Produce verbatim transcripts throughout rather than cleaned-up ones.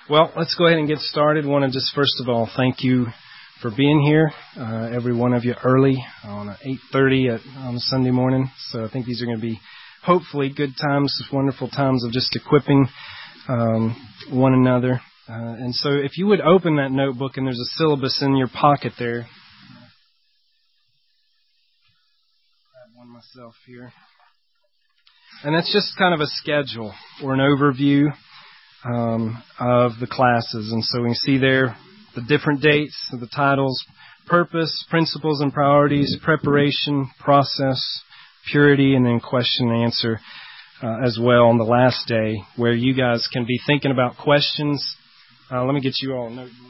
Well, let's go ahead and get started. I want to just first of all thank you for being here, uh, every one of you early on eight thirty at, on Sunday morning. So I think these are going to be hopefully good times, wonderful times of just equipping um, one another. Uh, and so if you would open that notebook, and there's a syllabus in your pocket there. I have one myself here. And that's just kind of a schedule or an overview um, of the classes. And so we can see there the different dates, the titles, purpose, principles and priorities, preparation, process, purity, and then question and answer uh, as well on the last day, where you guys can be thinking about questions. Uh, let me get you all a notebook.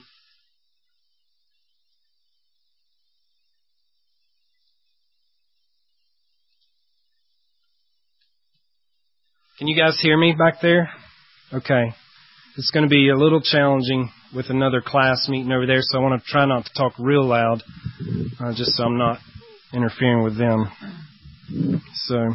Can you guys hear me back there? Okay. It's going to be a little challenging with another class meeting over there, so I want to try not to talk real loud, uh, just so I'm not interfering with them. So,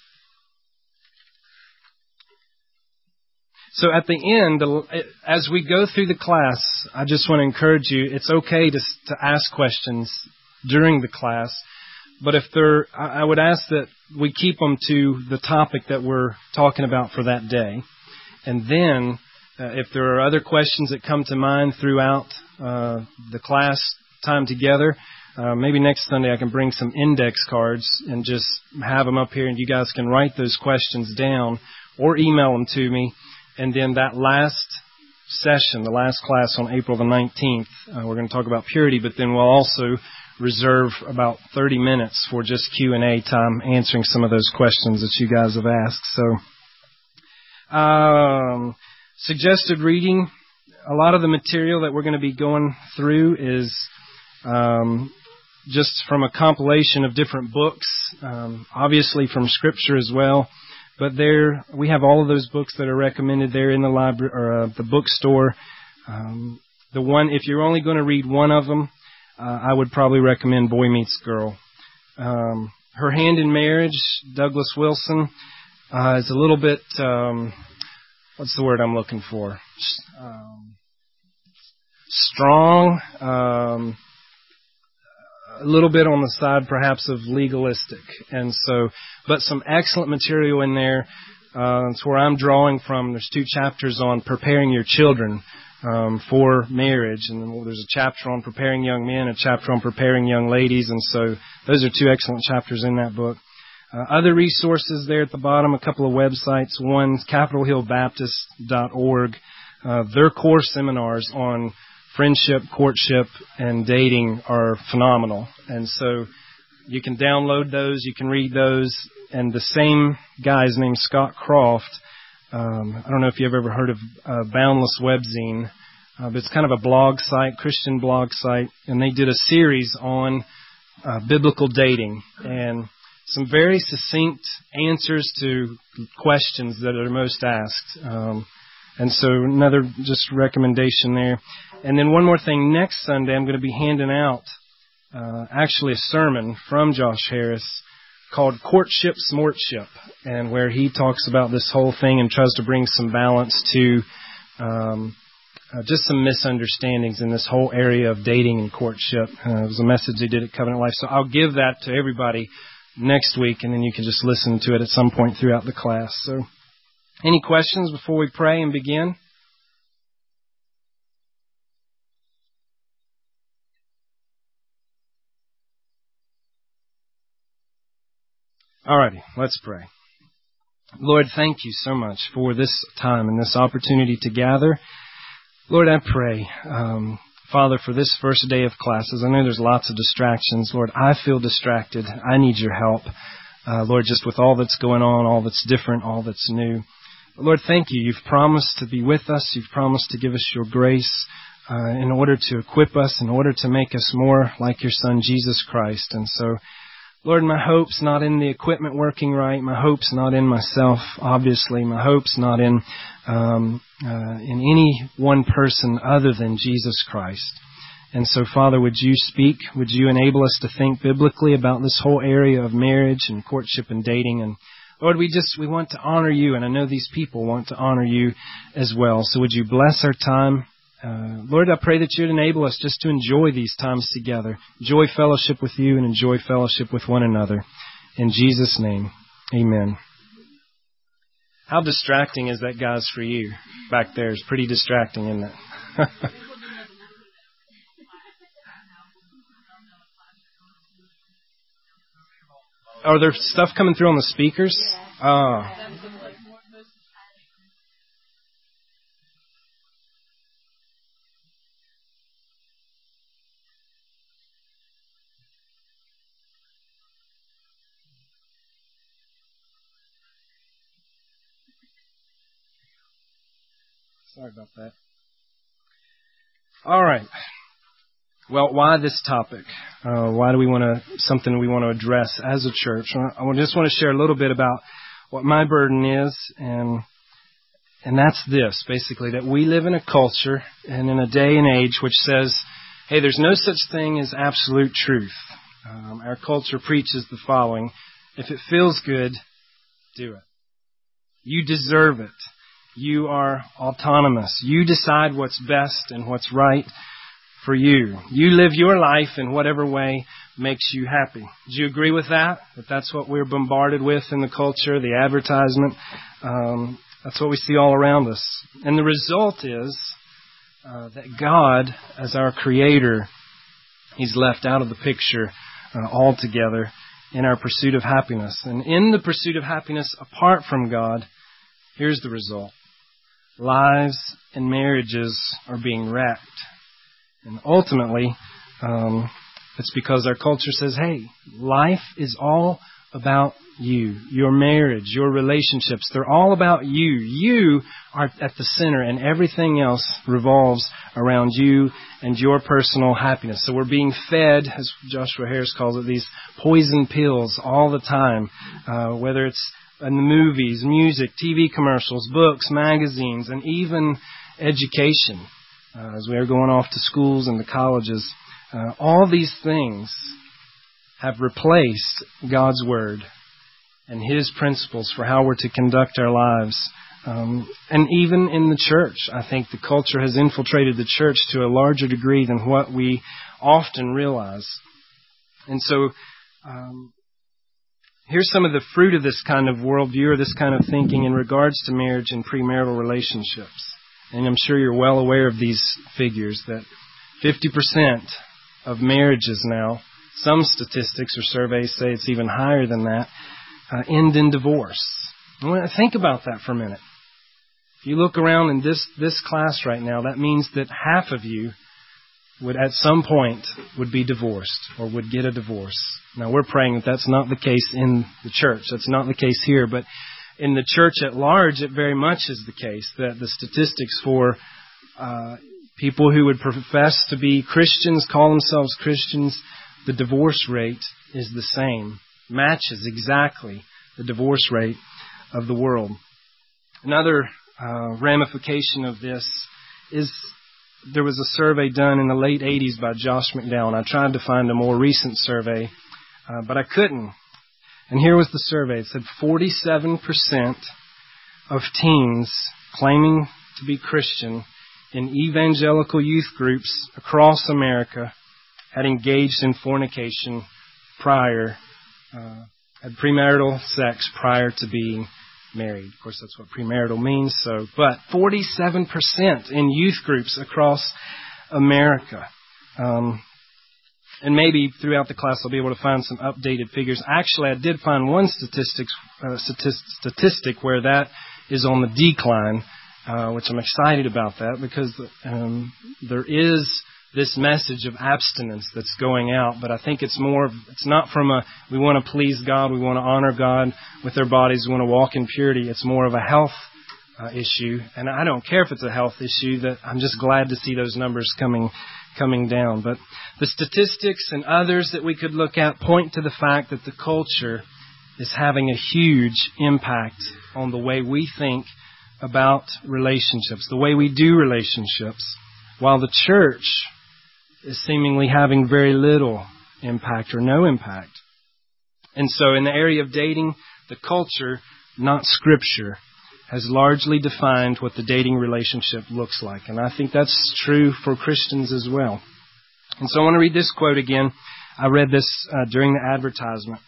so at the end, as we go through the class, I just want to encourage you, it's okay to, to ask questions during the class. But if there, I would ask that we keep them to the topic that we're talking about for that day. And then, uh, if there are other questions that come to mind throughout uh, the class time together, uh, maybe next Sunday I can bring some index cards and just have them up here, and you guys can write those questions down or email them to me. And then that last session, the last class on April the nineteenth, uh, we're going to talk about purity, but then we'll also reserve about thirty minutes for just Q and A time, answering some of those questions that you guys have asked. So, um, suggested reading. A lot of the material that we're going to be going through is um, just from a compilation of different books, um, obviously from Scripture as well. But there, we have all of those books that are recommended there in the library or uh, the bookstore. Um, the one, if you're only going to read one of them, Uh, I would probably recommend Boy Meets Girl. Um, Her Hand in Marriage, Douglas Wilson, uh, is a little bit, um, what's the word I'm looking for? Um, strong, um, a little bit on the side perhaps of legalistic. And so, but some excellent material in there. Uh, that's where I'm drawing from. There's two chapters on preparing your children Um, for marriage, and then there's a chapter on preparing young men, a chapter on preparing young ladies, and so those are two excellent chapters in that book. Uh, other resources there at the bottom, a couple of websites. One's capitol hill baptist dot org. Uh, their core seminars on friendship, courtship, and dating are phenomenal, and so you can download those, you can read those, and the same guy's named Scott Croft. Um, I don't know if you've ever heard of uh, Boundless Webzine, uh, but it's kind of a blog site, Christian blog site, and they did a series on uh, biblical dating and some very succinct answers to questions that are most asked. Um, and so another just recommendation there. And then one more thing, next Sunday I'm going to be handing out uh, actually a sermon from Josh Harris called Courtship Smortship, and where he talks about this whole thing and tries to bring some balance to um, uh, just some misunderstandings in this whole area of dating and courtship. Uh, it was a message they did at Covenant Life. So I'll give that to everybody next week, and then you can just listen to it at some point throughout the class. So any questions before we pray and begin? Alrighty, let's pray. Lord, thank you so much for this time and this opportunity to gather. Lord, I pray, um, Father, for this first day of classes. I know there's lots of distractions. Lord, I feel distracted. I need your help. Uh, Lord, just with all that's going on, all that's different, all that's new. But Lord, thank you. You've promised to be with us. You've promised to give us your grace uh, in order to equip us, in order to make us more like your Son, Jesus Christ. And so, Lord, my hope's not in the equipment working right. My hope's not in myself, obviously. My hope's not in um, uh, in any one person other than Jesus Christ. And so, Father, would you speak? Would you enable us to think biblically about this whole area of marriage and courtship and dating? And Lord, we just, we want to honor you, and I know these people want to honor you as well. So would you bless our time? Uh, Lord, I pray that you'd enable us just to enjoy these times together, enjoy fellowship with you and enjoy fellowship with one another. In Jesus' name, amen. How distracting is that, guys, for you back there? It's pretty distracting, isn't it? Are there stuff coming through on the speakers? Oh. Sorry about that. All right. Well, why this topic? Uh, why do we want to, something we want to address as a church? I just want to share a little bit about what my burden is, and and that's this, basically, that we live in a culture and in a day and age which says, hey, there's no such thing as absolute truth. Um, our culture preaches the following: if it feels good, do it. You deserve it. You are autonomous. You decide what's best and what's right for you. You live your life in whatever way makes you happy. Do you agree with that? That that's what we're bombarded with in the culture, the advertisement. Um, that's what we see all around us. And the result is uh, that God, as our Creator, He's left out of the picture uh, altogether in our pursuit of happiness. And in the pursuit of happiness apart from God, here's the result. Lives and marriages are being wrecked. And ultimately, um, it's because our culture says, hey, life is all about you. Your marriage, your relationships, they're all about you. You are at the center, and everything else revolves around you and your personal happiness. So we're being fed, as Joshua Harris calls it, these poison pills all the time, uh, whether it's in the movies, music, T V commercials, books, magazines, and even education. Uh, as we are going off to schools and to colleges, uh, all these things have replaced God's Word and His principles for how we're to conduct our lives. Um, and even in the church, I think the culture has infiltrated the church to a larger degree than what we often realize. And so, um, here's some of the fruit of this kind of worldview or this kind of thinking in regards to marriage and premarital relationships. And I'm sure you're well aware of these figures, that fifty percent of marriages now, some statistics or surveys say it's even higher than that, uh, end in divorce. I want to think about that for a minute. If you look around in this, this class right now, that means that half of you would at some point would be divorced or would get a divorce. Now, we're praying that that's not the case in the church. That's not the case here. But in the church at large, it very much is the case that the statistics for uh, people who would profess to be Christians, call themselves Christians, the divorce rate is the same, matches exactly the divorce rate of the world. Another uh, ramification of this is there was a survey done in the late eighties by Josh McDowell. I tried to find a more recent survey, uh, but I couldn't. And here was the survey. It said forty-seven percent of teens claiming to be Christian in evangelical youth groups across America had engaged in fornication prior, uh, had premarital sex prior to being married. Of course, that's what premarital means. So, but forty-seven percent in youth groups across America. Um, and maybe throughout the class I'll be able to find some updated figures. Actually, I did find one statistics, uh, statist- statistic where that is on the decline, uh, which I'm excited about that because um, there is this message of abstinence that's going out, but I think it's more, it's not from a, we want to please God, we want to honor God with our bodies, we want to walk in purity. It's more of a health uh, issue, and I don't care if it's a health issue, that I'm just glad to see those numbers coming coming down. But the statistics and others that we could look at point to the fact that the culture is having a huge impact on the way we think about relationships, the way we do relationships, while the church is seemingly having very little impact or no impact. And so in the area of dating, the culture not Scripture, has largely defined what the dating relationship looks like. And I think that's true for Christians as well. And so I want to read this quote again. I read this uh, during the advertisement.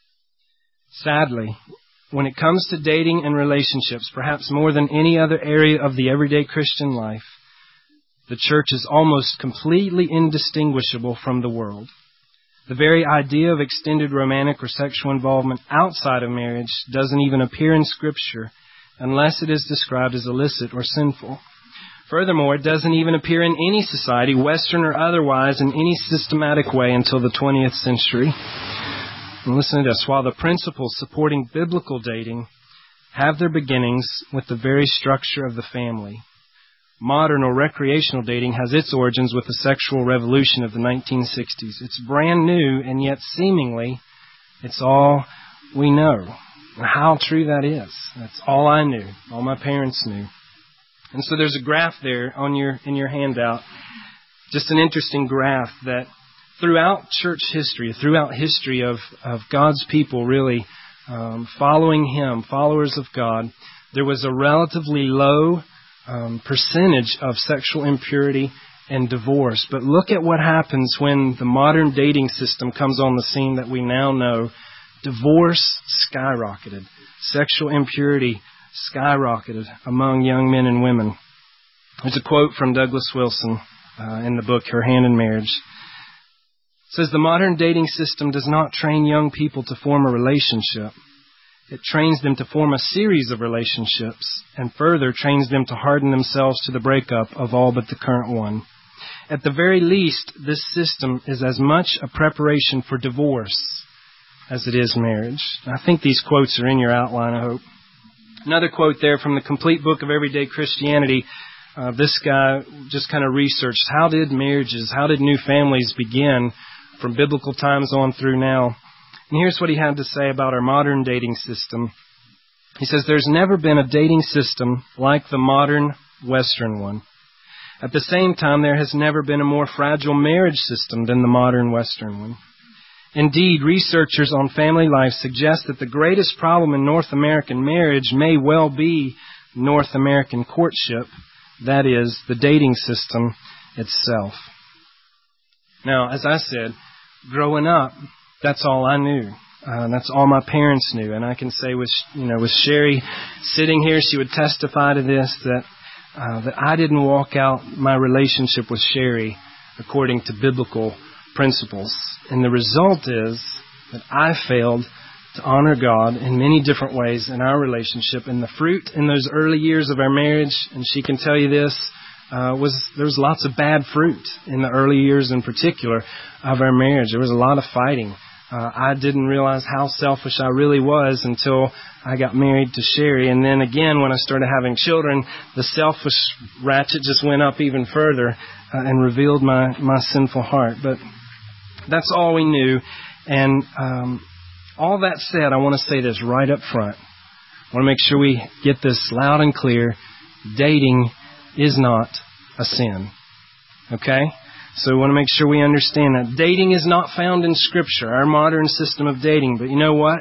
Sadly, when it comes to dating and relationships, perhaps more than any other area of the everyday Christian life, the church is almost completely indistinguishable from the world. The very idea of extended romantic or sexual involvement outside of marriage doesn't even appear in Scripture unless it is described as illicit or sinful. Furthermore, it doesn't even appear in any society, Western or otherwise, in any systematic way until the twentieth century. And listen to this. While the principles supporting biblical dating have their beginnings with the very structure of the family, modern or recreational dating has its origins with the sexual revolution of the nineteen sixties. It's brand new, and yet seemingly it's all we know. And how true that is. That's all I knew. All my parents knew. And so there's a graph there on your in your handout. Just an interesting graph that throughout church history, throughout history of, of God's people really um, following Him, followers of God, there was a relatively low um, percentage of sexual impurity and divorce. But look at what happens when the modern dating system comes on the scene that we now know. Divorce skyrocketed. Sexual impurity skyrocketed among young men and women. There's a quote from Douglas Wilson uh, in the book, Her Hand in Marriage. It says, the modern dating system does not train young people to form a relationship. It trains them to form a series of relationships and further trains them to harden themselves to the breakup of all but the current one. At the very least, this system is as much a preparation for divorce as it is marriage. I think these quotes are in your outline, I hope. Another quote there from the Complete Book of Everyday Christianity. Uh, this guy just kind of researched how did marriages, how did new families begin from biblical times on through now. And here's what he had to say about our modern dating system. He says, there's never been a dating system like the modern Western one. At the same time, there has never been a more fragile marriage system than the modern Western one. Indeed, researchers on family life suggest that the greatest problem in North American marriage may well be North American courtship, that is, the dating system itself. Now, as I said, growing up, that's all I knew. Uh, that's all my parents knew. And I can say with, you know, with Sherry sitting here, she would testify to this, that, uh, that I didn't walk out my relationship with Sherry according to biblical principles. And the result is that I failed to honor God in many different ways in our relationship. And the fruit in those early years of our marriage, and she can tell you this, uh, was there was lots of bad fruit in the early years in particular of our marriage. There was a lot of fighting. Uh, I didn't realize how selfish I really was until I got married to Sherry. And then again, when I started having children, the selfish ratchet just went up even further uh, and revealed my, my sinful heart. But that's all we knew. And um, all that said, I want to say this right up front. I want to make sure we get this loud and clear. Dating is not a sin. Okay? So we want to make sure we understand that. Dating is not found in Scripture, our modern system of dating. But you know what?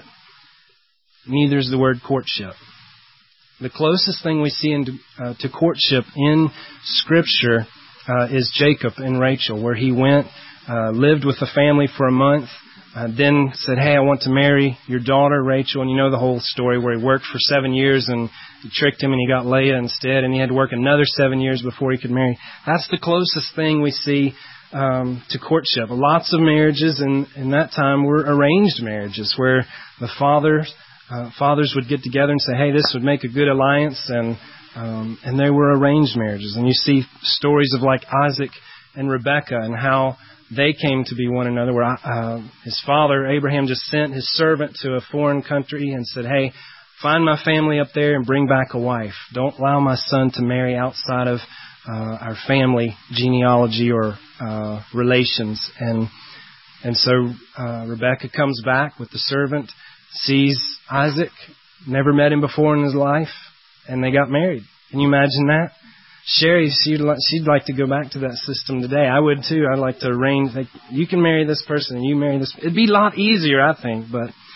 Neither is the word courtship. The closest thing we see in, uh, to courtship in Scripture uh, is Jacob and Rachel, where he went, uh, lived with the family for a month, uh, then said, hey, I want to marry your daughter, Rachel. And you know the whole story where he worked for seven years and he tricked him and he got Leah instead, and he had to work another seven years before he could marry. That's the closest thing we see um, to courtship. Lots of marriages in, in that time were arranged marriages where the fathers uh, fathers would get together and say, hey, this would make a good alliance, and um, and they were arranged marriages. And you see stories of like Isaac and Rebekah and how they came to be one another, where uh, his father, Abraham, just sent his servant to a foreign country and said, hey, find my family up there and bring back a wife. Don't allow my son to marry outside of uh, our family genealogy or uh, relations. And and so uh, Rebekah comes back with the servant, sees Isaac, never met him before in his life, and they got married. Can you imagine that? Sherry, she'd like, she'd like to go back to that system today. I would too. I'd like to arrange, like, you can marry this person and you marry this. It'd be a lot easier, I think, but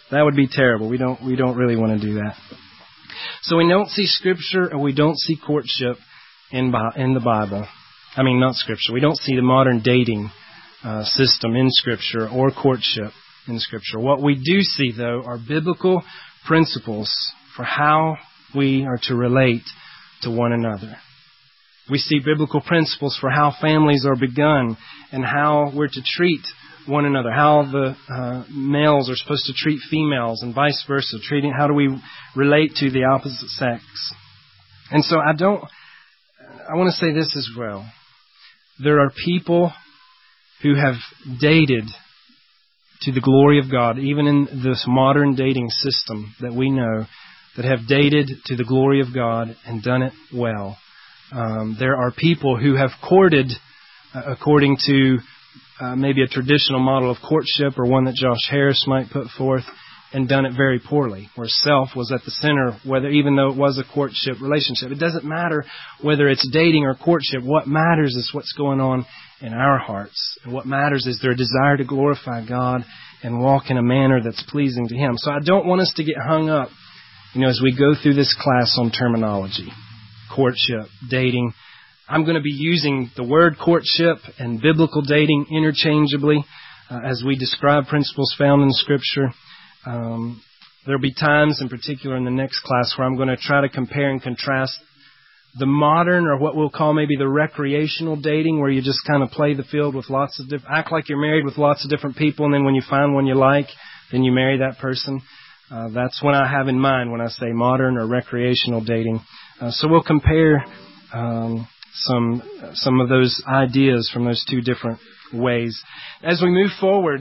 That would be terrible. We don't we don't really want to do that. So we don't see Scripture and we don't see courtship in in the Bible. I mean, not Scripture. We don't see the modern dating uh, system in Scripture or courtship in Scripture. What we do see, though, are biblical principles for how we are to relate to one another. We see biblical principles for how families are begun and how we're to treat one another, how the uh, males are supposed to treat females and vice versa, treating how do we relate to the opposite sex. And so I don't, I want to say this as well. There are people who have dated to the glory of God, even in this modern dating system that we know, that have dated to the glory of God and done it well. Um, there are people who have courted uh, according to uh, maybe a traditional model of courtship or one that Josh Harris might put forth, and done it very poorly, where self was at the center, whether even though it was a courtship relationship. It doesn't matter whether it's dating or courtship. What matters is what's going on in our hearts. And what matters is their desire to glorify God and walk in a manner that's pleasing to Him. So I don't want us to get hung up, you know, as we go through this class on terminology, courtship, dating. I'm going to be using the word courtship and biblical dating interchangeably uh, as we describe principles found in Scripture. Um, there'll be times, in particular in the next class, where I'm going to try to compare and contrast the modern, or what we'll call maybe the recreational dating, where you just kind of play the field with lots of different, act like you're married with lots of different people, and then when you find one you like, then you marry that person. Uh, that's what I have in mind when I say modern or recreational dating. Uh, so we'll compare um, some some of those ideas from those two different ways. As we move forward,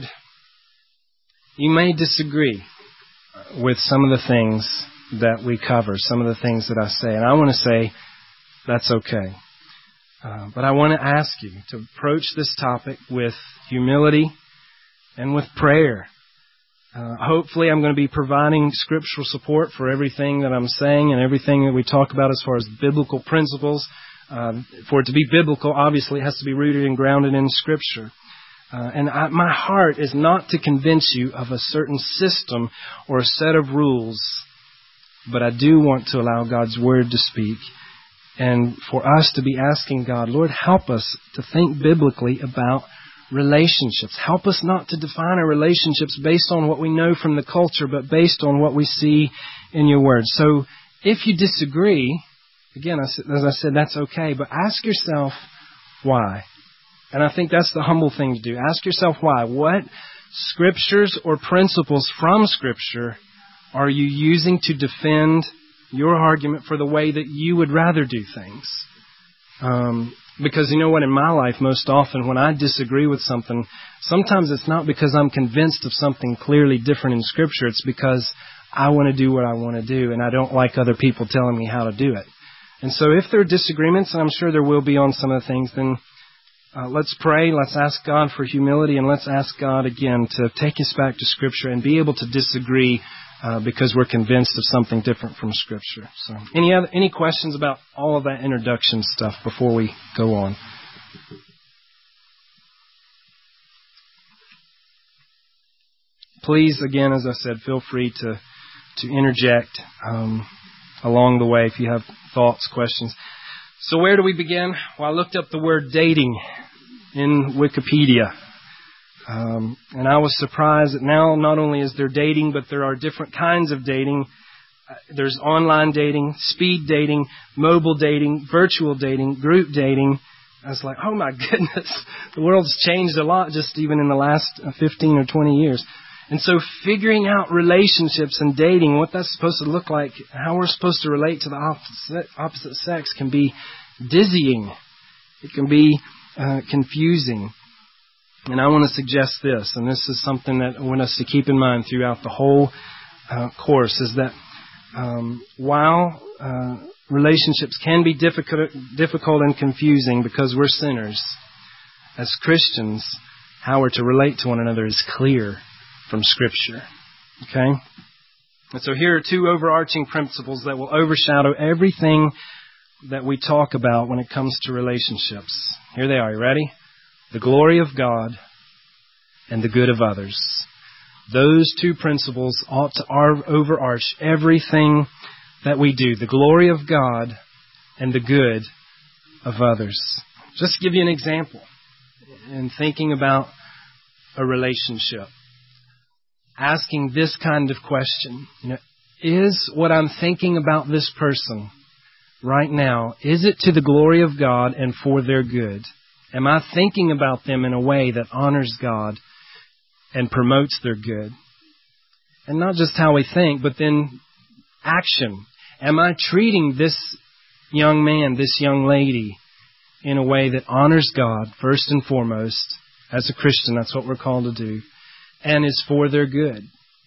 you may disagree with some of the things that we cover, some of the things that I say. And I want to say that's okay. Uh, but I want to ask you to approach this topic with humility and with prayer. Uh, hopefully I'm going to be providing scriptural support for everything that I'm saying and everything that we talk about as far as biblical principles. Uh, for it to be biblical, obviously it has to be rooted and grounded in Scripture. Uh, and I, my heart is not to convince you of a certain system or a set of rules, but I do want to allow God's Word to speak, and for us to be asking God, Lord, help us to think biblically about relationships. Help us not to define our relationships based on what we know from the culture, but based on what we see in your Word. So if you disagree, again, as I said, that's okay, but ask yourself why. And I think that's the humble thing to do. Ask yourself why. What scriptures or principles from Scripture are you using to defend your argument for the way that you would rather do things? Um, because you know what, in my life, most often when I disagree with something, sometimes it's not because I'm convinced of something clearly different in Scripture. It's because I want to do what I want to do, and I don't like other people telling me how to do it. And so if there are disagreements, and I'm sure there will be on some of the things, then Uh, let's pray, let's ask God for humility, and let's ask God again to take us back to Scripture and be able to disagree uh, because we're convinced of something different from Scripture. So, any other any questions about all of that introduction stuff before we go on? Please, again, as I said, feel free to to interject um, along the way if you have thoughts, questions. So where do we begin? Well, I looked up the word dating in Wikipedia. Um, and I was surprised that now not only is there dating, but there are different kinds of dating. Uh, there's online dating, speed dating, mobile dating, virtual dating, group dating. I was like, oh my goodness, the world's changed a lot just even in the last fifteen or twenty years. And so figuring out relationships and dating, what that's supposed to look like, how we're supposed to relate to the opposite, opposite sex can be dizzying. It can be uh, confusing. And I want to suggest this, and this is something that I want us to keep in mind throughout the whole uh, course, is that um, while uh, relationships can be difficult, difficult and confusing because we're sinners, as Christians, how we're to relate to one another is clear from Scripture. Okay? And so here are two overarching principles that will overshadow everything that we talk about when it comes to relationships. Here they are. You ready? The glory of God and the good of others. Those two principles ought to overarch everything that we do. The glory of God and the good of others. Just to give you an example, in thinking about a relationship, asking this kind of question, you know, is what I'm thinking about this person right now, is it to the glory of God and for their good? Am I thinking about them in a way that honors God and promotes their good? And not just how we think, but then action. Am I treating this young man, this young lady, in a way that honors God, first and foremost? As a Christian, that's what we're called to do, and is for their good.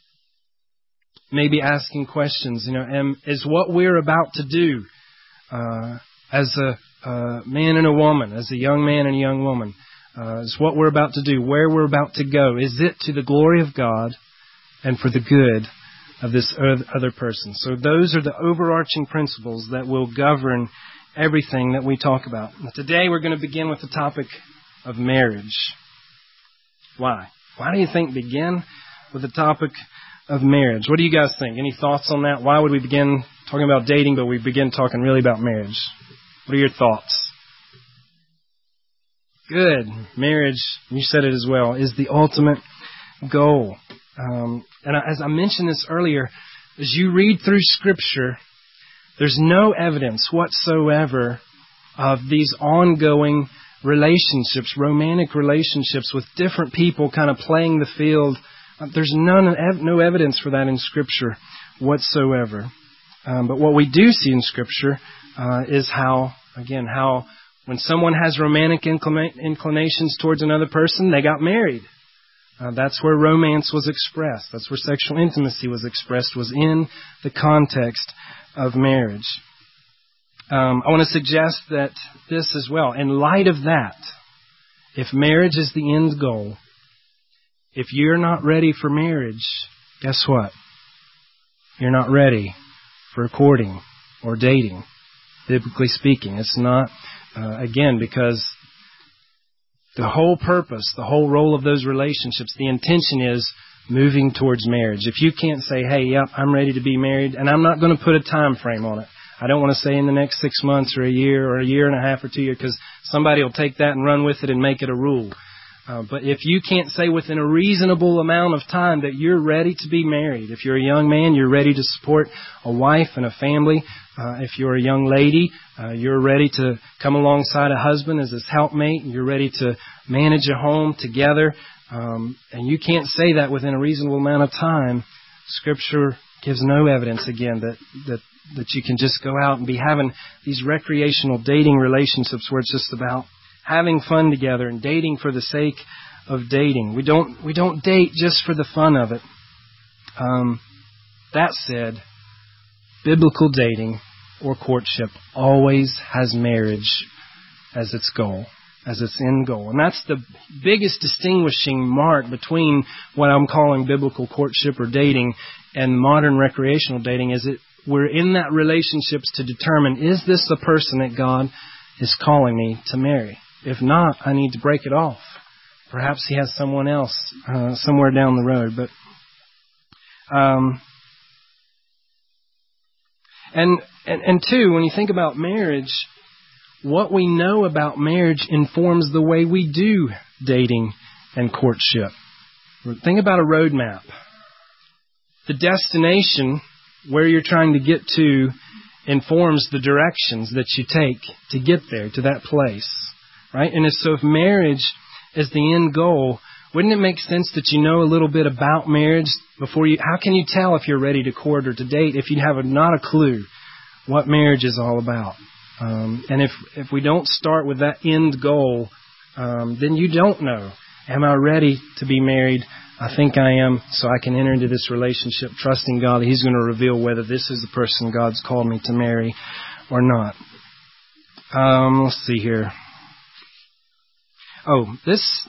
Maybe asking questions, you know, am, is what we're about to do uh, as a uh, man and a woman, as a young man and a young woman, uh, is what we're about to do, where we're about to go, is it to the glory of God and for the good of this other person? So those are the overarching principles that will govern everything that we talk about. Now, today we're going to begin with the topic of marriage. Why? Why do you think begin with the topic of marriage? What do you guys think? Any thoughts on that? Why would we begin talking about dating, but we begin talking really about marriage? What are your thoughts? Good. Marriage, you said it as well, is the ultimate goal. Um, and as I mentioned this earlier, as you read through Scripture, there's no evidence whatsoever of these ongoing relationships, romantic relationships with different people kind of playing the field. There's none, no evidence for that in Scripture whatsoever. Um, but what we do see in Scripture uh, is how, again, how when someone has romantic inclina- inclinations towards another person, they got married. Uh, that's where romance was expressed. That's where sexual intimacy was expressed, was in the context of marriage. Um, I want to suggest that this as well. In light of that, if marriage is the end goal, if you're not ready for marriage, guess what? You're not ready for courting or dating, biblically speaking. It's not, uh, again, because the whole purpose, the whole role of those relationships, the intention is moving towards marriage. If you can't say, hey, yep, I'm ready to be married, and I'm not going to put a time frame on it. I don't want to say in the next six months or a year or a year and a half or two years, because somebody will take that and run with it and make it a rule. Uh, but if you can't say within a reasonable amount of time that you're ready to be married, if you're a young man, you're ready to support a wife and a family. Uh, if you're a young lady, uh, you're ready to come alongside a husband as his helpmate. You're ready to manage a home together. Um, and you can't say that within a reasonable amount of time. Scripture gives no evidence, again, that, that, that you can just go out and be having these recreational dating relationships where it's just about having fun together and dating for the sake of dating. We don't we don't date just for the fun of it. Um, that said, biblical dating or courtship always has marriage as its goal, as its end goal. And that's the biggest distinguishing mark between what I'm calling biblical courtship or dating and modern recreational dating, is that we're in that relationships to determine, is this the person that God is calling me to marry? If not, I need to break it off. Perhaps He has someone else uh, somewhere down the road. But um, and, and and two, when you think about marriage, what we know about marriage informs the way we do dating and courtship. Think about a road map. The destination where you're trying to get to informs the directions that you take to get there, to that place. Right? And so if marriage is the end goal, wouldn't it make sense that you know a little bit about marriage before you... How can you tell if you're ready to court or to date if you have a, not a clue what marriage is all about? Um, and if, if we don't start with that end goal, um, then you don't know. Am I ready to be married? I think I am, so I can enter into this relationship trusting God that He's going to reveal whether this is the person God's called me to marry or not. Um, let's see here. Oh, this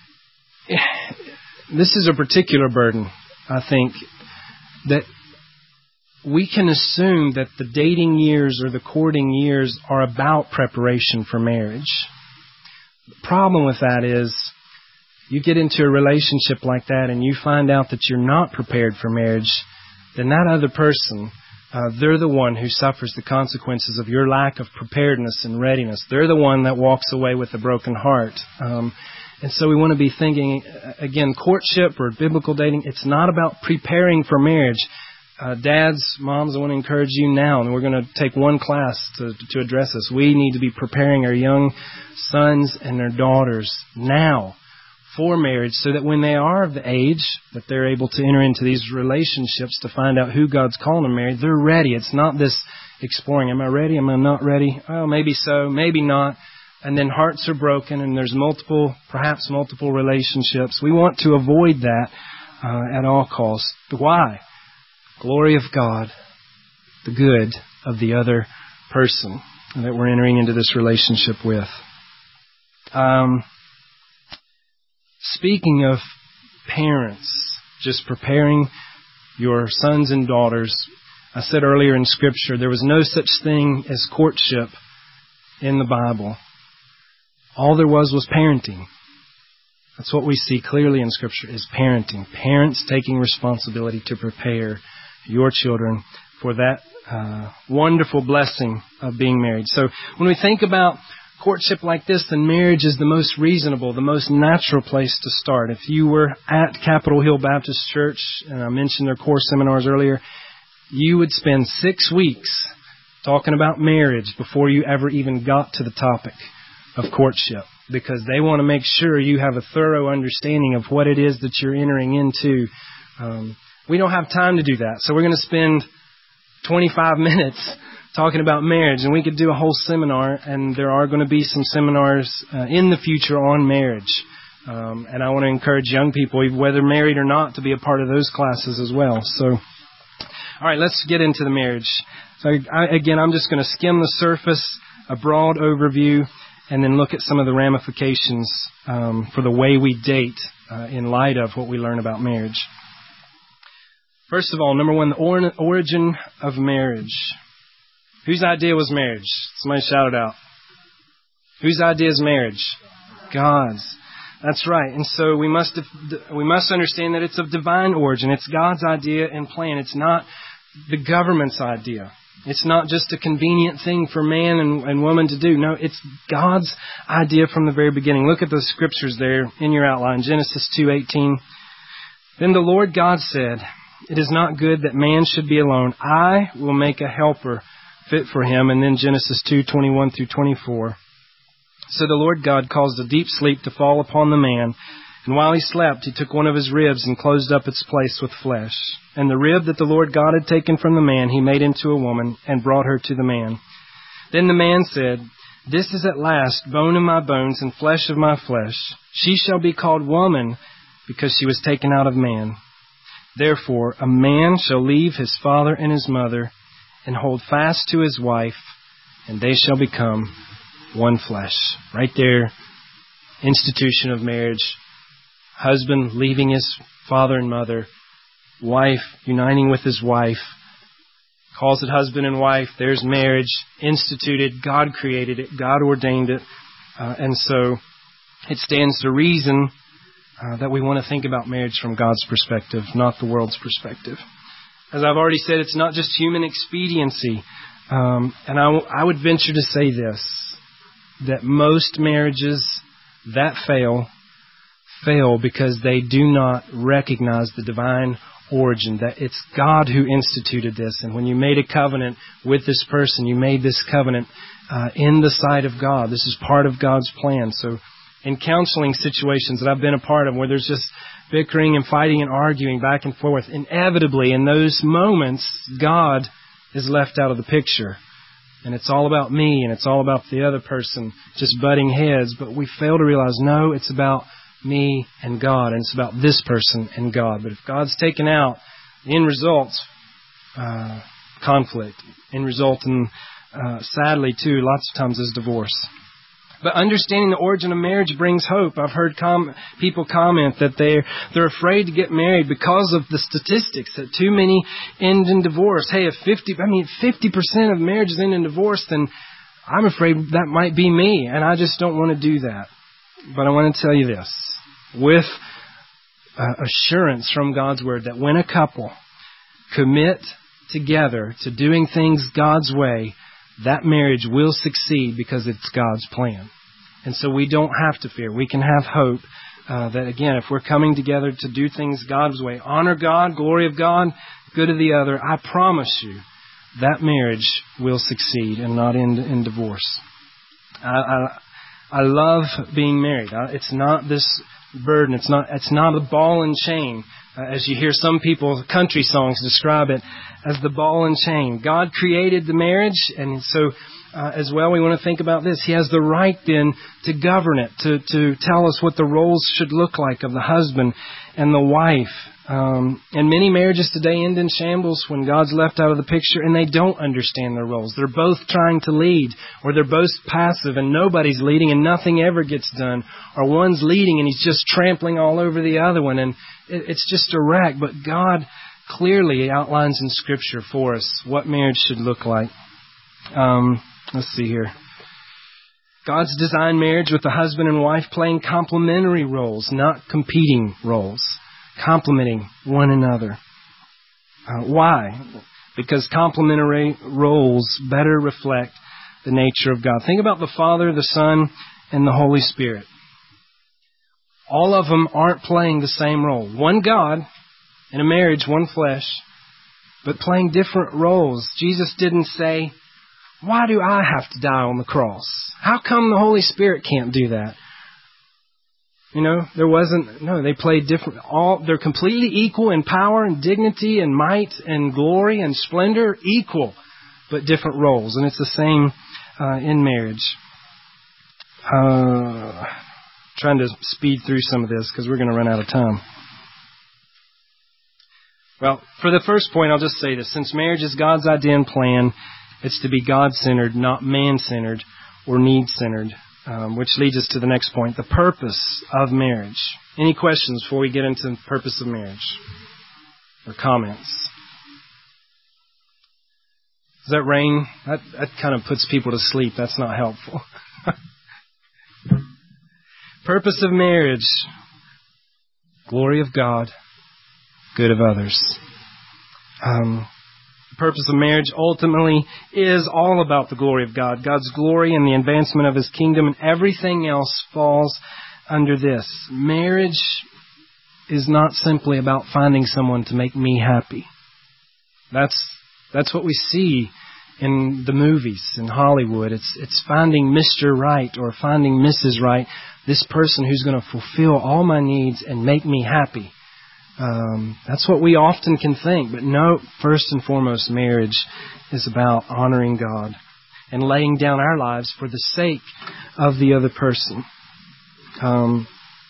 this is a particular burden, I think, that we can assume that the dating years or the courting years are about preparation for marriage. The problem with that is you get into a relationship like that and you find out that you're not prepared for marriage, then that other person, uh, they're the one who suffers the consequences of your lack of preparedness and readiness. They're the one that walks away with a broken heart. Um, and so we want to be thinking, again, courtship or biblical dating, it's not about preparing for marriage. Uh, dads, moms, I want to encourage you now, and we're going to take one class to, to address this. We need to be preparing our young sons and their daughters now for marriage so that when they are of the age that they're able to enter into these relationships to find out who God's calling them married, they're ready. It's not this exploring, am I ready, am I not ready? Oh, maybe so, maybe not. And then hearts are broken and there's multiple, perhaps multiple relationships. We want to avoid that uh, at all costs. Why? Glory of God, the good of the other person that we're entering into this relationship with. Um, speaking of parents, just preparing your sons and daughters, I said earlier in Scripture, there was no such thing as courtship in the Bible. All there was was parenting. That's what we see clearly in Scripture is parenting. Parents taking responsibility to prepare your children for that uh, wonderful blessing of being married. So when we think about courtship like this, then marriage is the most reasonable, the most natural place to start. If you were at Capitol Hill Baptist Church, and I mentioned their core seminars earlier, you would spend six weeks talking about marriage before you ever even got to the topic of courtship, because they want to make sure you have a thorough understanding of what it is that you're entering into. Um, We don't have time to do that. So we're going to spend twenty-five minutes talking about marriage. And we could do a whole seminar. And there are going to be some seminars uh, in the future on marriage. Um, and I want to encourage young people, whether married or not, to be a part of those classes as well. So, all right, let's get into the marriage. So I, again, I'm just going to skim the surface, a broad overview, and then look at some of the ramifications um, for the way we date uh, in light of what we learn about marriage. First of all, number one, the or- origin of marriage. Whose idea was marriage? Somebody shout it out. Whose idea is marriage? God's. That's right. And so we must we must understand that it's of divine origin. It's God's idea and plan. It's not the government's idea. It's not just a convenient thing for man and, and woman to do. No, it's God's idea from the very beginning. Look at the scriptures there in your outline. Genesis two eighteen. Then the Lord God said, "It is not good that man should be alone. I will make a helper fit for him." And then Genesis two twenty-one through twenty-four. So the Lord God caused a deep sleep to fall upon the man. And while he slept, he took one of his ribs and closed up its place with flesh. And the rib that the Lord God had taken from the man, he made into a woman and brought her to the man. Then the man said, "This is at last bone of my bones and flesh of my flesh. She shall be called woman because she was taken out of man. Therefore, a man shall leave his father and his mother and hold fast to his wife, and they shall become one flesh." Right there, institution of marriage. Husband leaving his father and mother. Wife uniting with his wife. Calls it husband and wife. There's marriage instituted. God created it. God ordained it. Uh, and so it stands to reason Uh, that we want to think about marriage from God's perspective, not the world's perspective. As I've already said, it's not just human expediency. Um, and I, w- I would venture to say this, that most marriages that fail, fail because they do not recognize the divine origin, that it's God who instituted this. And when you made a covenant with this person, you made this covenant uh, in the sight of God. This is part of God's plan. So in counseling situations that I've been a part of where there's just bickering and fighting and arguing back and forth, inevitably in those moments, God is left out of the picture. And it's all about me and it's all about the other person just butting heads. But we fail to realize, no, it's about me and God, and it's about this person and God. But if God's taken out, the end result's uh, conflict. End result, in, uh, sadly too, lots of times is divorce. But understanding the origin of marriage brings hope. I've heard com- people comment that they're, they're afraid to get married because of the statistics, that too many end in divorce. Hey, if fifty, I mean, fifty percent of marriages end in divorce, then I'm afraid that might be me, and I just don't want to do that. But I want to tell you this, with uh, assurance from God's Word that when a couple commit together to doing things God's way, that marriage will succeed because it's God's plan. And so we don't have to fear. We can have hope uh, that, again, if we're coming together to do things God's way, honor God, glory of God, good of the other, I promise you that marriage will succeed and not end in divorce. I, I, I love being married. It's not this burden. It's not, it's not a ball and chain. Uh, as you hear some people, country songs describe it as the ball and chain. God created the marriage, and so uh, as well we want to think about this. He has the right then to govern it, to, to tell us what the roles should look like of the husband and the wife. Um, and many marriages today end in shambles when God's left out of the picture and they don't understand their roles. They're both trying to lead, or they're both passive and nobody's leading and nothing ever gets done. Or one's leading and he's just trampling all over the other one, and it, it's just a wreck. But God clearly outlines in Scripture for us what marriage should look like. Um, let's see here. God's designed marriage with the husband and wife playing complementary roles, not competing roles. Complementing one another. Uh, why? Because complementary roles better reflect the nature of God. Think about the Father, the Son, and the Holy Spirit. All of them aren't playing the same role. One God, in a marriage, one flesh, but playing different roles. Jesus didn't say, why do I have to die on the cross? How come the Holy Spirit can't do that? You know, there wasn't, no, they played different, all, they're completely equal in power and dignity and might and glory and splendor, equal, but different roles. And it's the same uh, in marriage. Uh, trying to speed through some of this because we're going to run out of time. Well, for the first point, I'll just say this. Since marriage is God's idea and plan, it's to be God-centered, not man-centered or need-centered. Um, which leads us to the next point, the purpose of marriage. Any questions before we get into the purpose of marriage? Or comments? Does that rain? That, that kind of puts people to sleep. That's not helpful. Purpose of marriage. Glory of God. Good of others. Um... The purpose of marriage ultimately is all about the glory of God. God's glory and the advancement of His kingdom, and everything else falls under this. Marriage is not simply about finding someone to make me happy. That's that's what we see in the movies in Hollywood. It's it's finding Mister Right or finding Missus Right, this person who's going to fulfill all my needs and make me happy. Um, that's what we often can think. But no, first and foremost, marriage is about honoring God and laying down our lives for the sake of the other person. Um,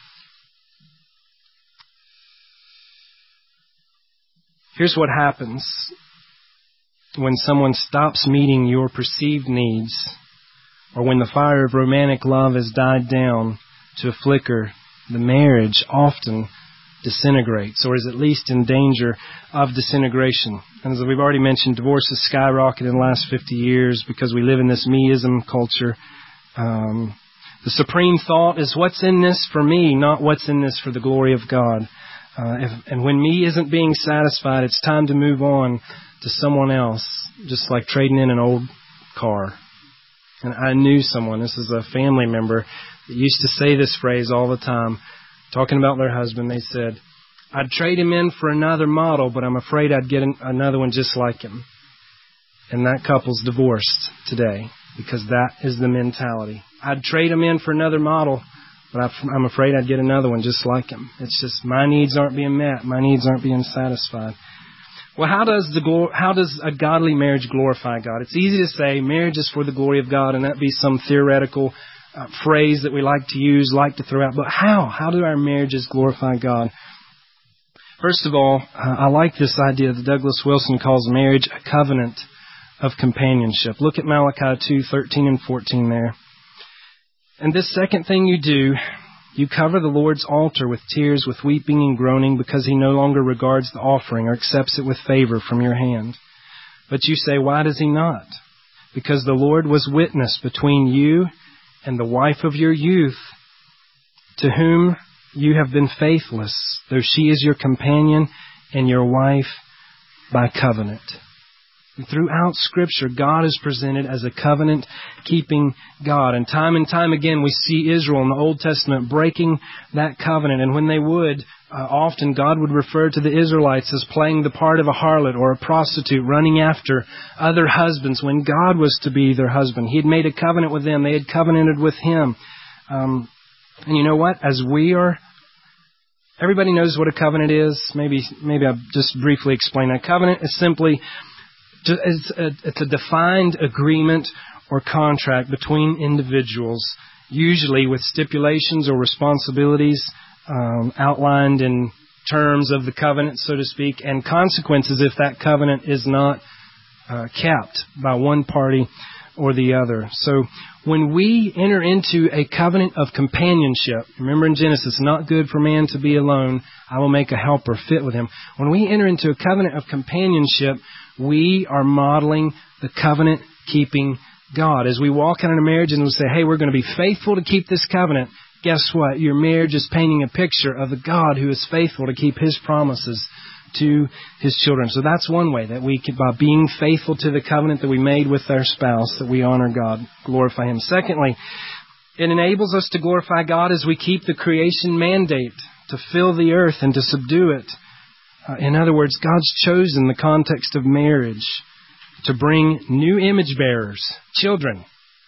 here's what happens when someone stops meeting your perceived needs, or when the fire of romantic love has died down to a flicker. The marriage often disintegrates, or is at least in danger of disintegration. And as we've already mentioned, divorce has skyrocketed in the last fifty years because we live in this meism culture. Um, the supreme thought is, what's in this for me, not what's in this for the glory of God. Uh, if, and when me isn't being satisfied, it's time to move on to someone else, just like trading in an old car. And I knew someone, this is a family member, that used to say this phrase all the time. Talking about their husband, they said, I'd trade him in for another model, but I'm afraid I'd get an, another one just like him. And that couple's divorced today because that is the mentality. I'd trade him in for another model, but I'm afraid I'd get another one just like him. It's just my needs aren't being met. My needs aren't being satisfied. Well, how does the how does a godly marriage glorify God? It's easy to say marriage is for the glory of God, and that be some theoretical Uh, phrase that we like to use, like to throw out. But how? How do our marriages glorify God? First of all, uh, I like this idea that Douglas Wilson calls marriage a covenant of companionship. Look at Malachi two, thirteen and fourteen there. And this second thing you do, you cover the Lord's altar with tears, with weeping and groaning, because He no longer regards the offering or accepts it with favor from your hand. But you say, why does He not? Because the Lord was witness between you and the wife of your youth, to whom you have been faithless, though she is your companion and your wife by covenant. And throughout Scripture, God is presented as a covenant-keeping God. And time and time again, we see Israel in the Old Testament breaking that covenant. And when they would, uh, often God would refer to the Israelites as playing the part of a harlot or a prostitute, running after other husbands when God was to be their husband. He had made a covenant with them. They had covenanted with Him. Um, and you know what? As we are... Everybody knows what a covenant is. Maybe maybe I'll just briefly explain that. Covenant is simply... It's a, it's a defined agreement or contract between individuals, usually with stipulations or responsibilities um, outlined in terms of the covenant, so to speak, and consequences if that covenant is not uh, kept by one party or the other. So when we enter into a covenant of companionship, remember in Genesis, not good for man to be alone, I will make a helper fit with him. When we enter into a covenant of companionship, we are modeling the covenant-keeping God. As we walk into a marriage and we say, hey, we're going to be faithful to keep this covenant, guess what? Your marriage is painting a picture of a God who is faithful to keep His promises to His children. So that's one way that we can, by being faithful to the covenant that we made with our spouse, that we honor God, glorify Him. Secondly, it enables us to glorify God as we keep the creation mandate to fill the earth and to subdue it. Uh, in other words, God's chosen the context of marriage to bring new image bearers, children,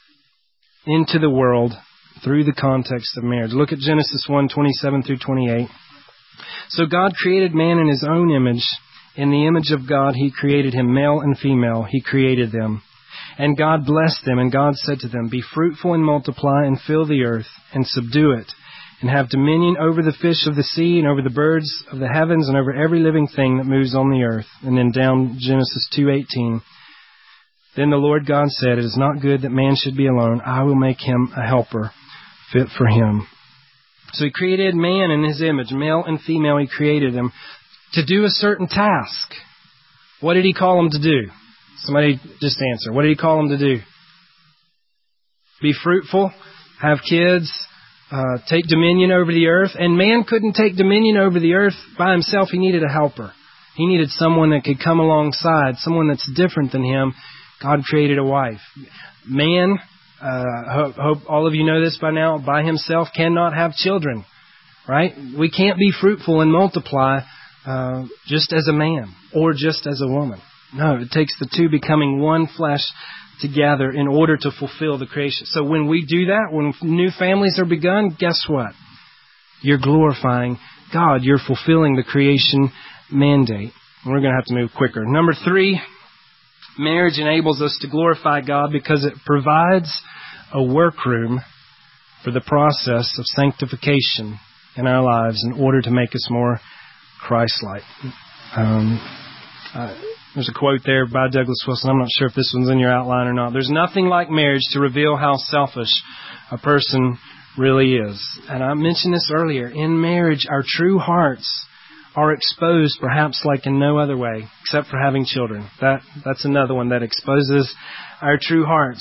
into the world through the context of marriage. Look at Genesis one, twenty-seven through twenty-eight. So God created man in His own image. In the image of God He created him, male and female. He created them. And God blessed them, and God said to them, be fruitful and multiply and fill the earth and subdue it, and have dominion over the fish of the sea and over the birds of the heavens and over every living thing that moves on the earth. And then down Genesis two eighteen. Then the Lord God said, it is not good that man should be alone. I will make him a helper fit for him. So He created man in His image, male and female He created them to do a certain task. What did He call them to do? Somebody just answer. What did He call them to do? Be fruitful, have kids, Uh, take dominion over the earth. And man couldn't take dominion over the earth by himself. He needed a helper. He needed someone that could come alongside, someone that's different than him. God created a wife. Man, uh, hope, hope all of you know this by now, by himself cannot have children, right? We can't be fruitful and multiply uh, just as a man or just as a woman. No, it takes the two becoming one flesh together in order to fulfill the creation. So when we do that, when new families are begun, guess what? You're glorifying God. You're fulfilling the creation mandate. And we're going to have to move quicker. Number three, marriage enables us to glorify God because it provides a workroom for the process of sanctification in our lives in order to make us more Christ-like. Um, uh, There's a quote there by Douglas Wilson. I'm not sure if this one's in your outline or not. There's nothing like marriage to reveal how selfish a person really is. And I mentioned this earlier. In marriage, our true hearts are exposed perhaps like in no other way, except for having children. That That's another one that exposes our true hearts.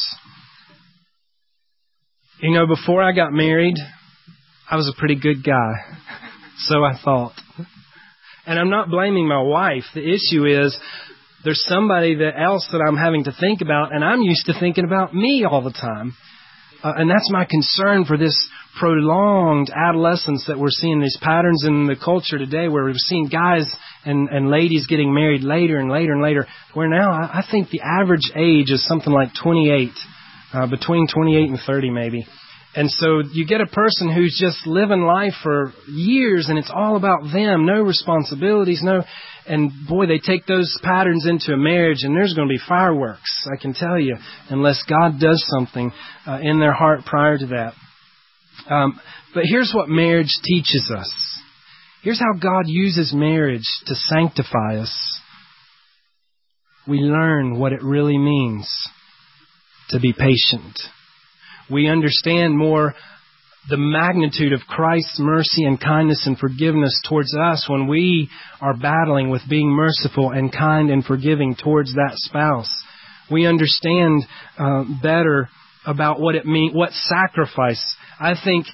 You know, before I got married, I was a pretty good guy. So I thought. And I'm not blaming my wife. The issue is, there's somebody that else that I'm having to think about, and I'm used to thinking about me all the time. Uh, and that's my concern for this prolonged adolescence that we're seeing, these patterns in the culture today where we've seen guys and, and ladies getting married later and later and later, where now I, I think the average age is something like twenty-eight, uh, between twenty-eight and thirty maybe. And so you get a person who's just living life for years and it's all about them, no responsibilities, no... And boy, they take those patterns into a marriage and there's going to be fireworks, I can tell you, unless God does something uh, in their heart prior to that. Um, but here's what marriage teaches us. Here's how God uses marriage to sanctify us. We learn what it really means to be patient. We understand more the magnitude of Christ's mercy and kindness and forgiveness towards us when we are battling with being merciful and kind and forgiving towards that spouse. We understand uh, better about what it means, what sacrifice. I think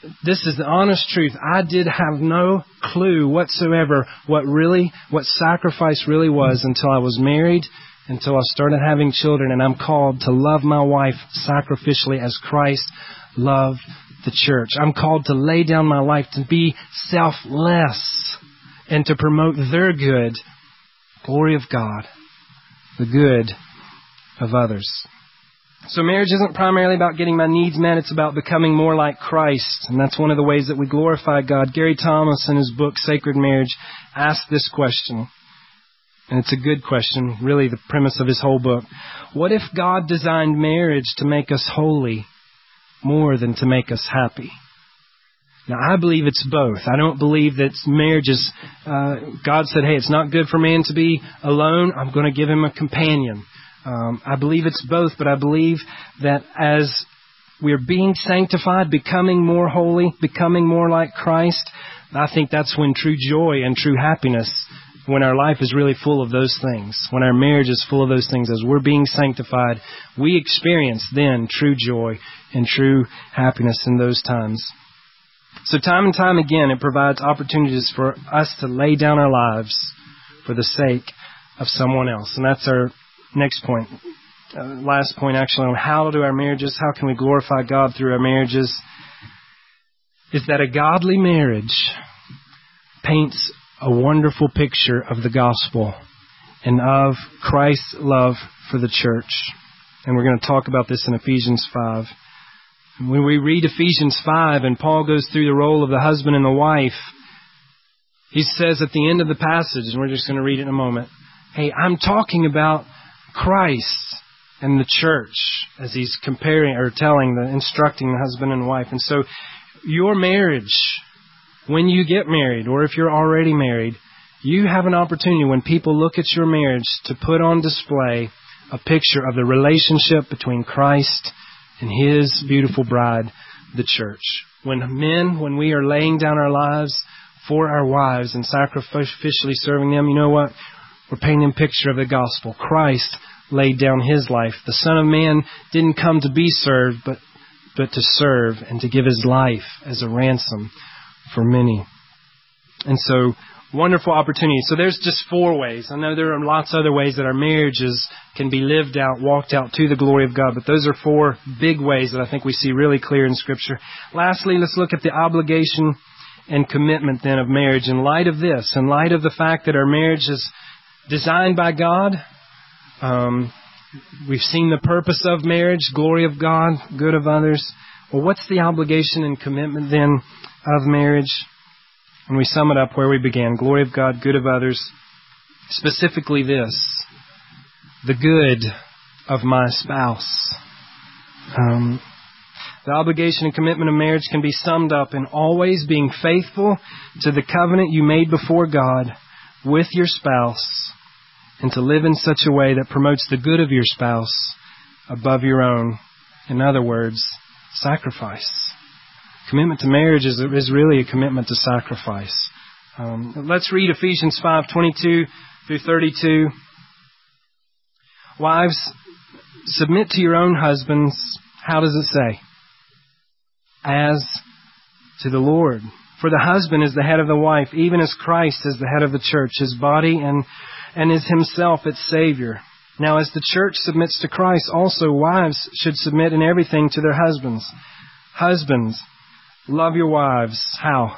this is the honest truth. I did have no clue whatsoever what really, what sacrifice really was until I was married, until I started having children, and I'm called to love my wife sacrificially as Christ loved the church. I'm called to lay down my life, to be selfless, and to promote their good, glory of God, the good of others. So marriage isn't primarily about getting my needs met. It's about becoming more like Christ. And that's one of the ways that we glorify God. Gary Thomas, in his book, Sacred Marriage, asked this question. And it's a good question, really the premise of his whole book. What if God designed marriage to make us holy more than to make us happy? Now, I believe it's both. I don't believe that marriage is, uh, God said, hey, it's not good for man to be alone. I'm going to give him a companion. Um, I believe it's both, but I believe that as we're being sanctified, becoming more holy, becoming more like Christ, I think that's when true joy and true happiness, when our life is really full of those things, when our marriage is full of those things, as we're being sanctified, we experience then true joy and true happiness in those times. So time and time again, it provides opportunities for us to lay down our lives for the sake of someone else. And that's our next point, uh, last point actually, on how do our marriages, how can we glorify God through our marriages, is that a godly marriage paints a wonderful picture of the gospel and of Christ's love for the church. And we're going to talk about this in Ephesians five. When we read Ephesians five and Paul goes through the role of the husband and the wife, he says at the end of the passage, and we're just going to read it in a moment, hey, I'm talking about Christ and the church, as he's comparing or telling, the instructing the husband and wife. And so your marriage, when you get married, or if you're already married, you have an opportunity when people look at your marriage to put on display a picture of the relationship between Christ and His beautiful bride, the church. When men, when we are laying down our lives for our wives and sacrificially serving them, you know what? We're painting a picture of the gospel. Christ laid down His life. The Son of Man didn't come to be served, but, but to serve and to give His life as a ransom for many. And so, wonderful opportunity. So there's just four ways. I know there are lots of other ways that our marriages can be lived out, walked out to the glory of God, but those are four big ways that I think we see really clear in Scripture. Lastly, let's look at the obligation and commitment then of marriage in light of this, in light of the fact that our marriage is designed by God. Um, we've seen the purpose of marriage, glory of God, good of others. Well, what's the obligation and commitment then of marriage? And we sum it up where we began. Glory of God, good of others. Specifically this, the good of my spouse. Um, the obligation and commitment of marriage can be summed up in always being faithful to the covenant you made before God with your spouse, and to live in such a way that promotes the good of your spouse above your own. In other words, sacrifice. Commitment to marriage is, is really a commitment to sacrifice. Um, let's read Ephesians five twenty-two through thirty-two. Wives, submit to your own husbands. How does it say? As to the Lord. For the husband is the head of the wife, even as Christ is the head of the church, His body, and, and is Himself its Savior. Now, as the church submits to Christ, also wives should submit in everything to their husbands. Husbands, love your wives. How?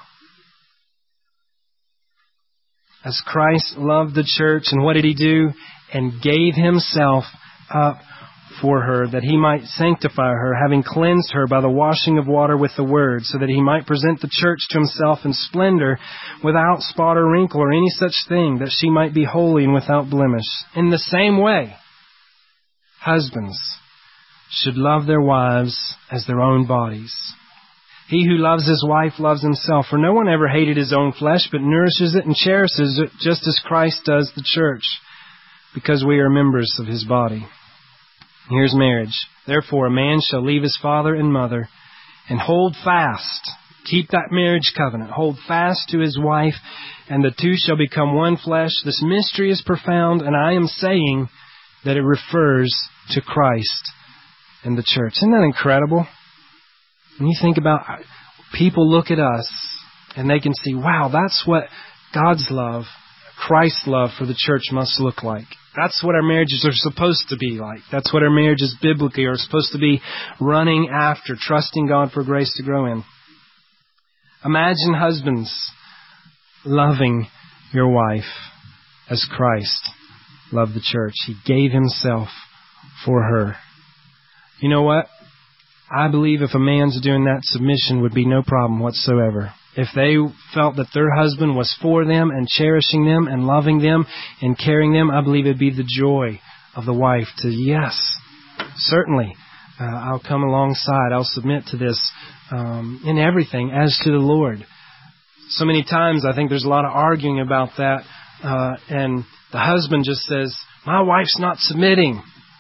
As Christ loved the church, and what did He do? And gave Himself up for her, that He might sanctify her, having cleansed her by the washing of water with the word, so that He might present the church to Himself in splendor, without spot or wrinkle or any such thing, that she might be holy and without blemish. In the same way, husbands should love their wives as their own bodies. He who loves his wife loves himself. For no one ever hated his own flesh, but nourishes it and cherishes it, just as Christ does the church, because we are members of His body. Here's marriage. Therefore, a man shall leave his father and mother and hold fast. Keep that marriage covenant. Hold fast to his wife, and the two shall become one flesh. This mystery is profound, and I am saying that it refers to Christ and the church. Isn't that incredible? When you think about people look at us and they can see, wow, that's what God's love, Christ's love for the church must look like. That's what our marriages are supposed to be like. That's what our marriages biblically are supposed to be running after, trusting God for grace to grow in. Imagine husbands loving your wife as Christ loved the church. He gave Himself for her. You know what? I believe if a man's doing that, submission would be no problem whatsoever. If they felt that their husband was for them and cherishing them and loving them and caring them, I believe it'd be the joy of the wife to, yes, certainly, uh, I'll come alongside. I'll submit to this um, in everything as to the Lord. So many times I think there's a lot of arguing about that, uh, and the husband just says, my wife's not submitting.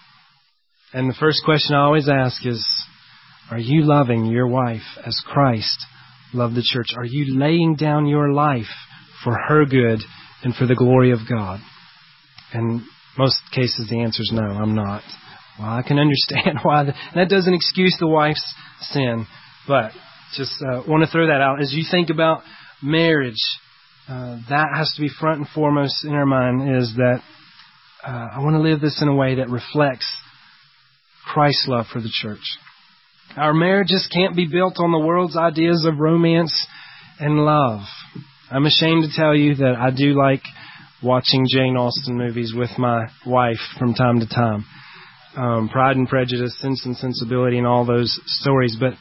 And the first question I always ask is, are you loving your wife as Christ loved the church? Are you laying down your life for her good and for the glory of God? And most cases the answer is no, I'm not. Well, I can understand why. The, that doesn't excuse the wife's sin. But just uh, want to throw that out. As you think about marriage, uh, that has to be front and foremost in our mind, is that uh, I want to live this in a way that reflects Christ's love for the church. Our marriages can't be built on the world's ideas of romance and love. I'm ashamed to tell you that I do like watching Jane Austen movies with my wife from time to time. Um, Pride and Prejudice, Sense and Sensibility, and all those stories. But,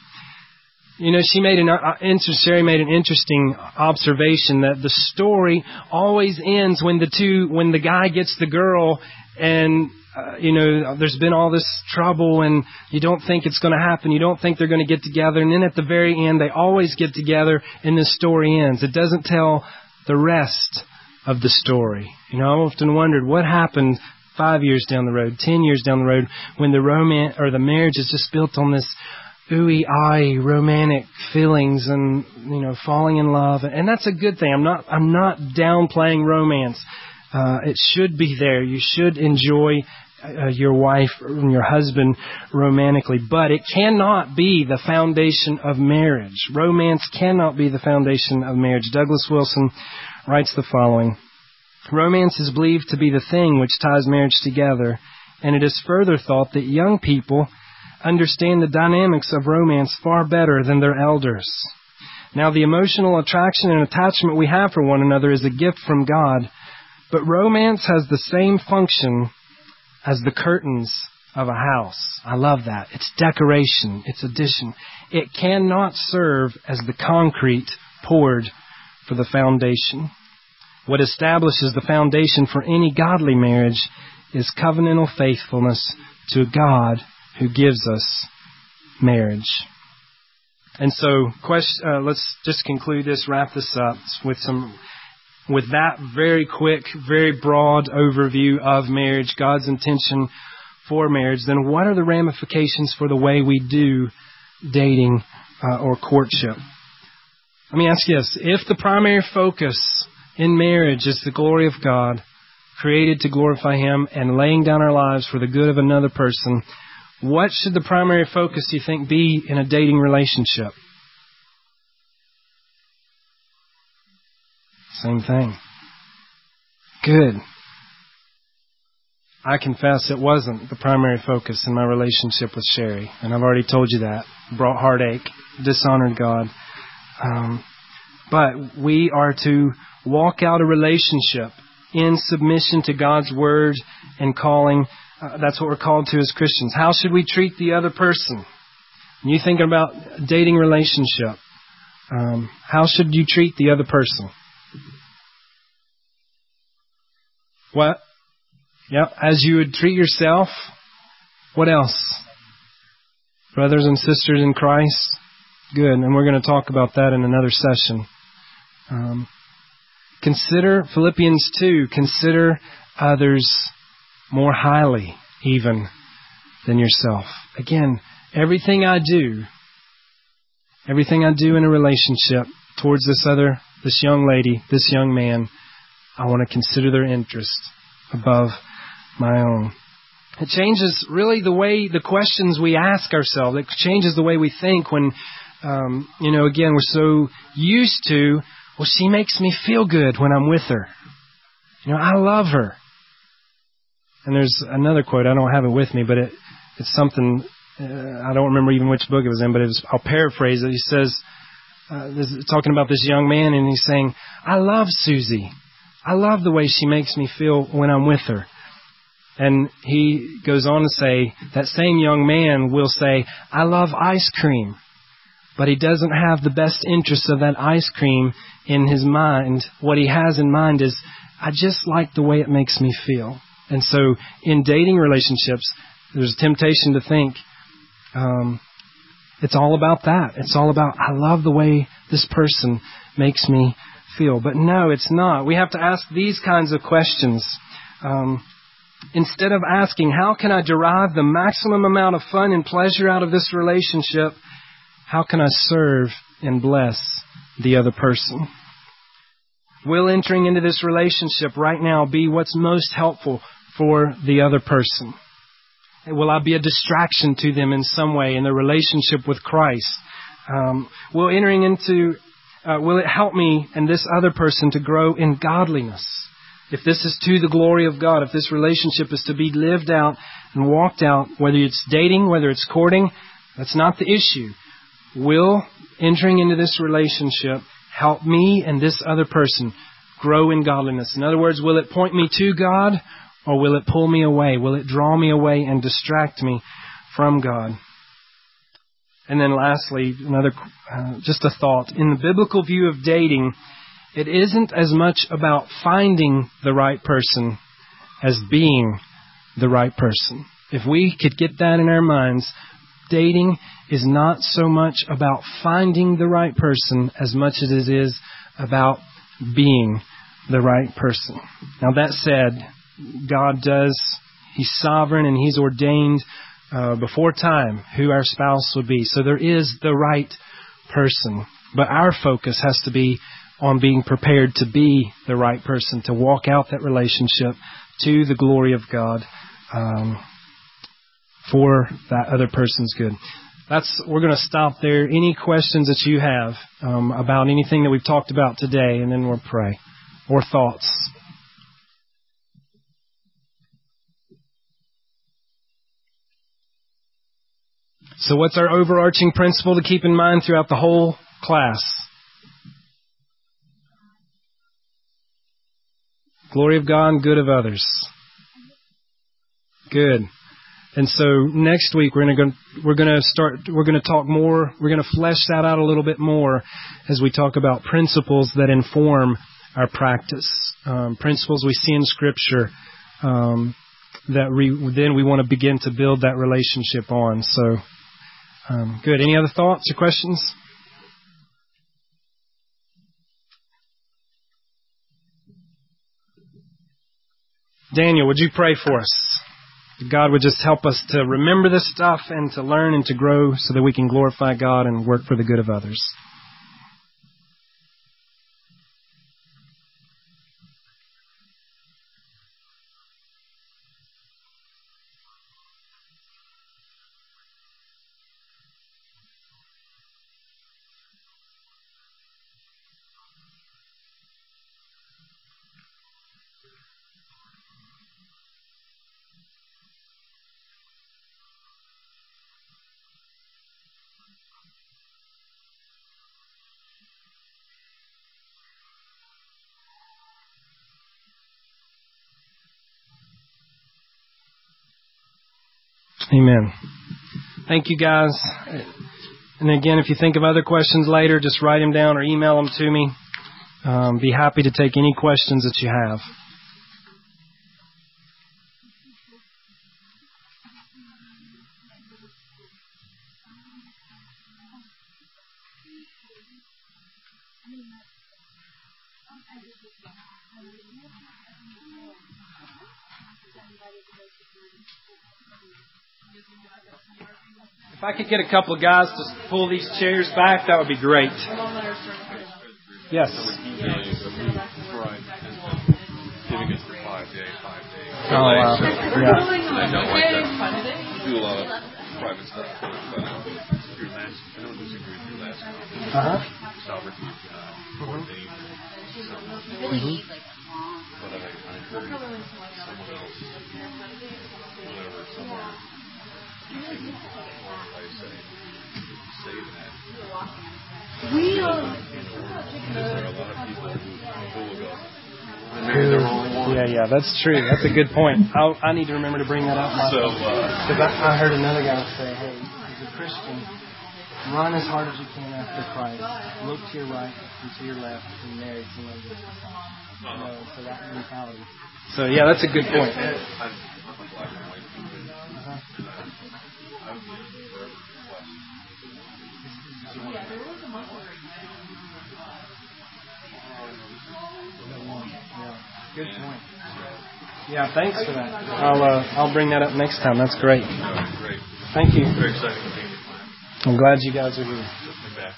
you know, she made an, uh, Sherry made an interesting observation that the story always ends when the two, when the guy gets the girl and Uh, you know, there's been all this trouble and you don't think it's going to happen. You don't think they're going to get together. And then at the very end, they always get together and the story ends. It doesn't tell the rest of the story. You know, I've often wondered what happened five years down the road, ten years down the road, when the romance or the marriage is just built on this ooey-eye romantic feelings and, you know, falling in love. And that's a good thing. I'm not, I'm not downplaying romance. Uh, it should be there. You should enjoy Uh, your wife and your husband romantically, but it cannot be the foundation of marriage. Romance cannot be the foundation of marriage. Douglas Wilson writes the following: romance is believed to be the thing which ties marriage together, and it is further thought that young people understand the dynamics of romance far better than their elders. Now, the emotional attraction and attachment we have for one another is a gift from God, but romance has the same function as the curtains of a house. I love that. It's decoration. It's addition. It cannot serve as the concrete poured for the foundation. What establishes the foundation for any godly marriage is covenantal faithfulness to a God who gives us marriage. And so, question, uh, let's just conclude this, wrap this up with some... With that very quick, very broad overview of marriage, God's intention for marriage, then what are the ramifications for the way we do dating uh, or courtship? Let me ask you this. If the primary focus in marriage is the glory of God, created to glorify Him, and laying down our lives for the good of another person, what should the primary focus, you think, be in a dating relationship? Same thing. Good. I confess it wasn't the primary focus in my relationship with Sherry, and I've already told you that. Brought heartache, dishonored God. Um, but we are to walk out a relationship in submission to God's Word and calling. Uh, that's what we're called to as Christians. How should we treat the other person? When you think about a dating relationship, um, how should you treat the other person? What? Yep, as you would treat yourself. What else? Brothers and sisters in Christ. Good, and we're going to talk about that in another session. Um, consider Philippians two. Consider others more highly even than yourself. Again, everything I do, everything I do in a relationship towards this other, this young lady, this young man, I want to consider their interest above my own. It changes really the way, the questions we ask ourselves. It changes the way we think when um, you know, again, we're so used to, well, she makes me feel good when I'm with her. You know, I love her. And there's another quote, I don't have it with me, but it, it's something, uh, I don't remember even which book it was in, but it was, I'll paraphrase it. He says, uh, this, talking about this young man, and he's saying, I love Susie. I love the way she makes me feel when I'm with her. And he goes on to say, that same young man will say, I love ice cream. But he doesn't have the best interest of that ice cream in his mind. What he has in mind is, I just like the way it makes me feel. And so in dating relationships, there's a temptation to think um, it's all about that. It's all about, I love the way this person makes me feel. But no, it's not. We have to ask these kinds of questions. Um, instead of asking, how can I derive the maximum amount of fun and pleasure out of this relationship? How can I serve and bless the other person? Will entering into this relationship right now be what's most helpful for the other person? Will I be a distraction to them in some way in their relationship with Christ? Um, will entering into, uh, will it help me and this other person to grow in godliness? If this is to the glory of God, if this relationship is to be lived out and walked out, whether it's dating, whether it's courting, that's not the issue. Will entering into this relationship help me and this other person grow in godliness? In other words, will it point me to God, or will it pull me away? Will it draw me away and distract me from God? And then lastly, another uh, just a thought. In the biblical view of dating, it isn't as much about finding the right person as being the right person. If we could get that in our minds, dating is not so much about finding the right person as much as it is about being the right person. Now that said, God does, He's sovereign and He's ordained uh, before time who our spouse would be. So there is the right person. But our focus has to be on being prepared to be the right person, to walk out that relationship to the glory of God um, for that other person's good. That's we're going to stop there. Any questions that you have um, about anything that we've talked about today, and then we'll pray. Or thoughts? So what's our overarching principle to keep in mind throughout the whole class? Glory of God and good of others. Good. And so next week we're going to go, we're going to start we're going to talk more, we're going to flesh that out a little bit more as we talk about principles that inform our practice. Um, principles we see in Scripture um, that we, then we want to begin to build that relationship on. So um, good. Any other thoughts or questions? Daniel, would you pray for us? God would just help us to remember this stuff and to learn and to grow so that we can glorify God and work for the good of others. Amen. Thank you, guys. And again, if you think of other questions later, just write them down or email them to me. Um, be happy to take any questions that you have. If I could get a couple of guys to pull these chairs back, that would be great. Yes. Giving us the five day, five day. Oh, wow. Yeah. I don't like that. Do a lot of private stuff. I don't disagree with your last Uh-huh. sovereignty, uh, more than anything. So, Mm-hmm. but I, I encourage someone else, whoever, somewhere, in what I say, say that. We are, because there are a lot of people who, who will go, maybe they're only one. Yeah, yeah, that's true. That's a good point. I'll, I need to remember to bring that up. So, because uh, I, I heard another guy say, hey, as a Christian, run as hard as you can after Christ. Look to your right and to your left and marry somebody. You know, so that mentality. So, yeah, that's a good point. I'm, I'm a black and white person. Uh-huh. I'm forever Yeah, good point. Yeah, thanks for that. I'll uh, I'll bring that up next time. That's great. No, great. Thank you. Very exciting to meet you. I'm glad you guys are here. Come back.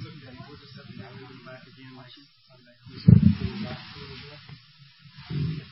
Again, like